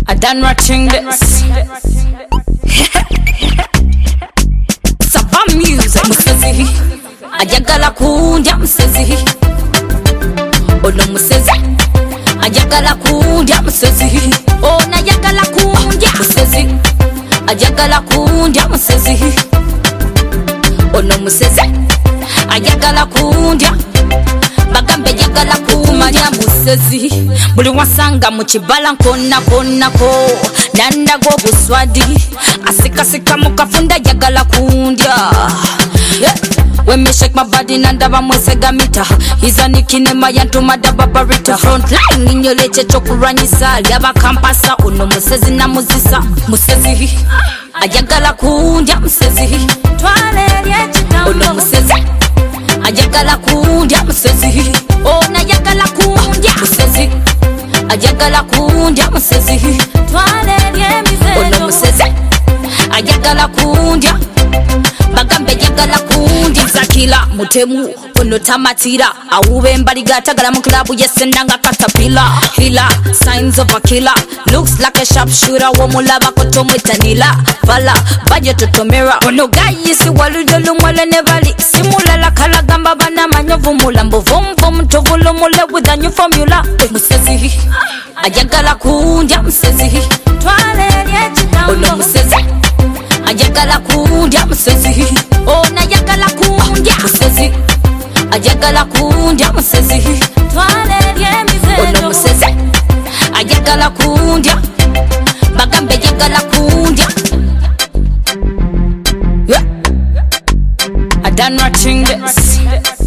I done watching this. Saba music. Musezi ayagala kundya musezi. Ono musezi ayagala kundya musezi. Ona ayagala kundya musezi. Ayagala kundya musezi. Ono musezi ayagala kundya. Bagambe ayagala kumanya musezi. Buli wasanga mu kibala nkonna konnako nandago buswadi asikasika mukafunda ayagala kundya. When me shake my body nandaba mwesega mita Izaniki maya ntuma daba barita Frontline inyoleche chokuranyisa Lyaba kampasa uno musezi na muzisa Musezi ayagala kundya musezi Twale lyechitamu uno musezi ayagala kundya musezi Ona ayagala kundya musezi ayagala kundya musezi Twale lyemizeno uno musezi ayagala kundya Bagambe ayagala kundya Zakila mutemu ono tamatira Awube mbaliga tagala mu club yesendanga katapila Hila signs of a killer Looks like a sharpshooter Womulaba kotomwetanila Vala baje totomera Ono gayisi waludolu mwale nevali Simulala kalagamba bana manyovu mulambo Vum tovulu mule with a new formula Musezi ayagala kundya musezi Twale lyechitamu ono musezi ayagala kundya musezi Ona ayagala kundya musezi ayagala kundya musezi Twale lyemizeno ono musezi ayagala kundya Bagambe ayagala kundya I done watching this.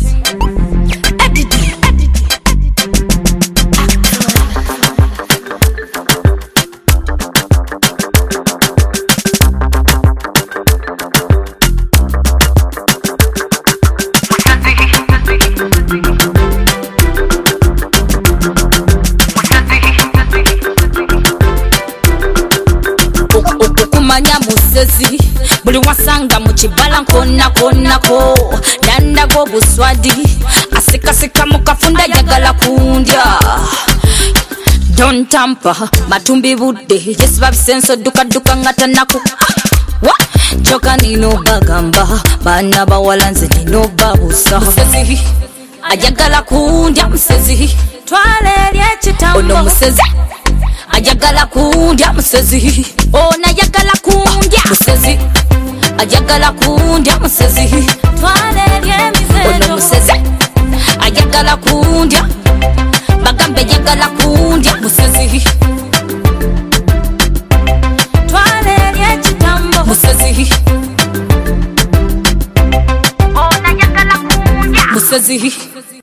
Okumanya musezi buli wasanga mu kibala nkonna konnako nandago buswadi asikasika mukafunda ayagala kundya. Don't tamper matumbi budde yes babisenso duka ngatanaku wa choka nino bagamba bana bawalanze nino babusa musezi ayagala kundya musezi Twale lyechitamu ono musezi ayagala kundya musezi Ona ayagala kundya musezi ayagala kundya musezi Twale lyemizeno ono musezi ayagala kundya Bagambe ayagala kundya musezi Twale lyechitamu musezi Ona ayagala kundya musezi